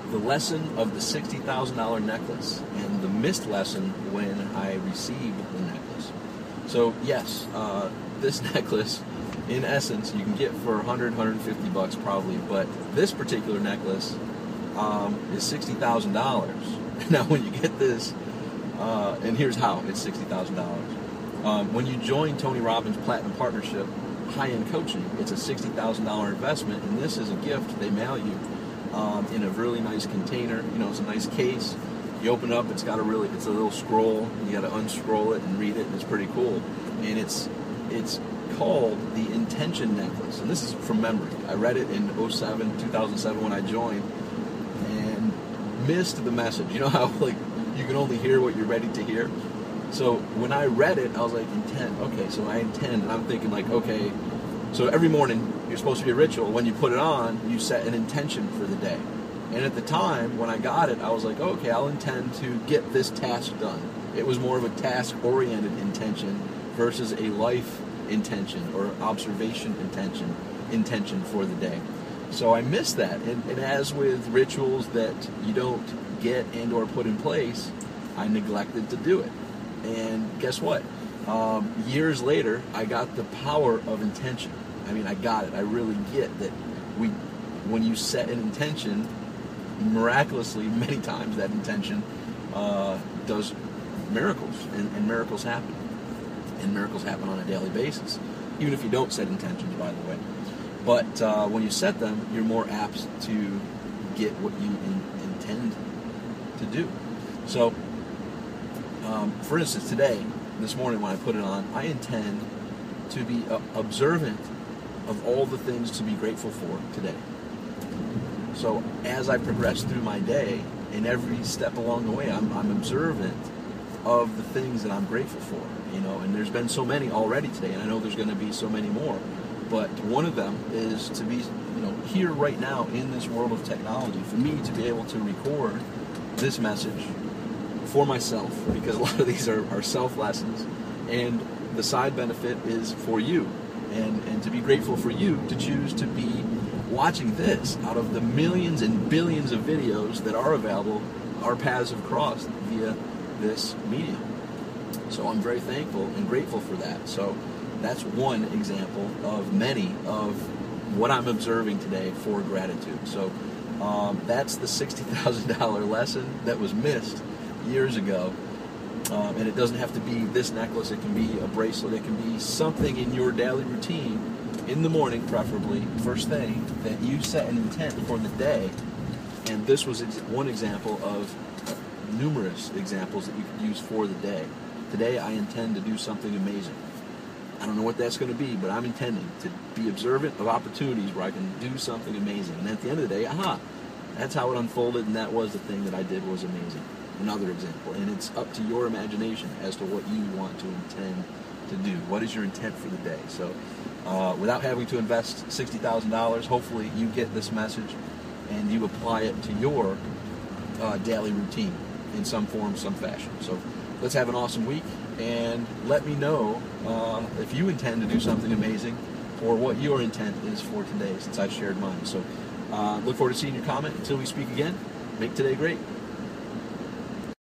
the lesson of the $60,000 necklace and the missed lesson when I received the necklace. So yes, this necklace, in essence, you can get for $150 probably, but this particular necklace is $60,000. Now, when you get this, and here's how it's $60,000. When you join Tony Robbins Platinum Partnership high-end coaching, it's a $60,000 investment, and this is a gift they mail you in a really nice container. You know, it's a nice case. You open it up, it's a little scroll. You got to unscroll it and read it, and it's pretty cool. And it's called the Intention Necklace, and this is from memory. I read it in 2007 when I joined, and missed the message. You know how you can only hear what you're ready to hear? So when I read it, I was like, intent. Okay, so I intend, and I'm thinking okay, so every morning you're supposed to be a ritual. When you put it on, you set an intention for the day. And at the time, when I got it, I was like, okay, I'll intend to get this task done. It was more of a task-oriented intention versus a life intention or observation intention for the day. So I missed that. And as with rituals that you don't get and or put in place, I neglected to do it. And guess what? Years later, I got the power of intention. I mean, I got it. I really get that when you set an intention, miraculously, many times that intention does miracles, and miracles happen. And miracles happen on a daily basis, even if you don't set intentions, by the way. But when you set them, you're more apt to get what you intend to do. So, for instance, this morning when I put it on, I intend to be observant of all the things to be grateful for today. So as I progress through my day, in every step along the way, I'm observant of the things that I'm grateful for, and there's been so many already today, and I know there's going to be so many more, but one of them is to be, here right now in this world of technology, for me to be able to record this message for myself, because a lot of these are self lessons, and the side benefit is for you, and to be grateful for you to choose to be watching this out of the millions and billions of videos that are available. Our paths have crossed via this medium. So I'm very thankful and grateful for that. So that's one example of many of what I'm observing today for gratitude. So that's the $60,000 lesson that was missed years ago. And it doesn't have to be this necklace. It can be a bracelet. It can be something in your daily routine, in the morning preferably, first thing, that you set an intent for the day. And this was one example of numerous examples that you could use for the day. Today I intend to do something amazing. I don't know what that's going to be, but I'm intending to be observant of opportunities where I can do something amazing. And at the end of the day, that's how it unfolded, and that was the thing that I did was amazing. Another example. And it's up to your imagination as to what you want to intend to do. What is your intent for the day? So without having to invest $60,000, hopefully you get this message and you apply it to your daily routine in some form, some fashion. So let's have an awesome week, and let me know if you intend to do something amazing or what your intent is for today, since I've shared mine. So look forward to seeing your comment. Until we speak again, make today great.